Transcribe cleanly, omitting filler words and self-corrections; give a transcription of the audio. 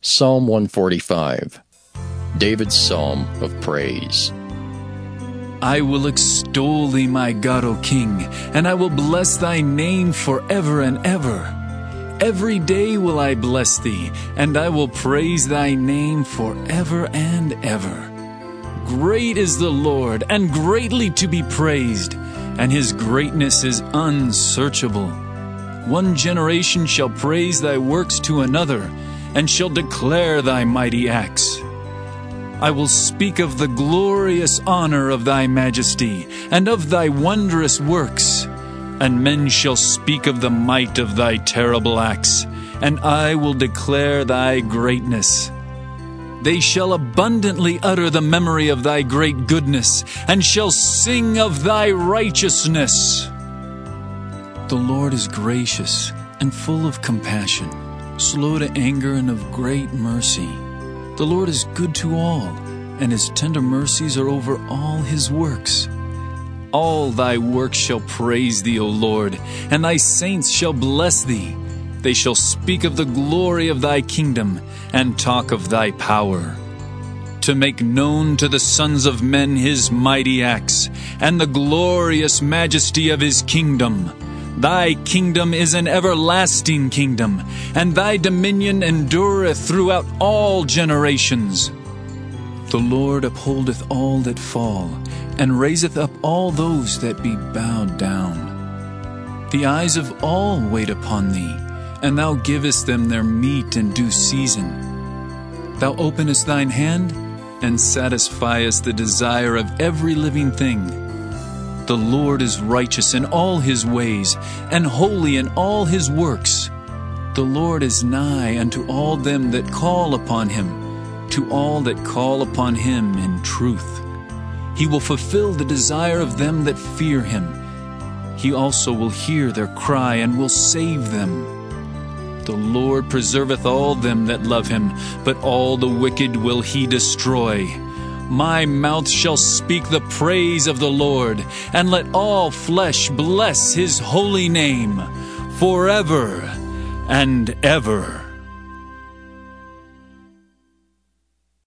Psalm 145, David's Psalm of Praise. I will extol thee, my God, O King, and I will bless thy name forever and ever. Every day will I bless thee, and I will praise thy name forever and ever. Great is the Lord, and greatly to be praised, and his greatness is unsearchable. One generation shall praise thy works to another, and shall declare thy mighty acts. I will speak of the glorious honor of thy majesty, and of thy wondrous works. And men shall speak of the might of thy terrible acts, and I will declare thy greatness. They shall abundantly utter the memory of thy great goodness, and shall sing of thy righteousness. The Lord is gracious and full of compassion, slow to anger and of great mercy. The Lord is good to all, and his tender mercies are over all his works. All thy works shall praise thee, O Lord, and thy saints shall bless thee. They shall speak of the glory of thy kingdom, and talk of thy power, to make known to the sons of men his mighty acts, and the glorious majesty of his kingdom. Thy kingdom is an everlasting kingdom, and thy dominion endureth throughout all generations. The Lord upholdeth all that fall, and raiseth up all those that be bowed down. The eyes of all wait upon thee, and thou givest them their meat in due season. Thou openest thine hand, and satisfiest the desire of every living thing. The Lord is righteous in all his ways, and holy in all his works. The Lord is nigh unto all them that call upon him, to all that call upon him in truth. He will fulfill the desire of them that fear him. He also will hear their cry, and will save them. The Lord preserveth all them that love him, but all the wicked will he destroy. My mouth shall speak the praise of the Lord, and let all flesh bless his holy name, forever and ever.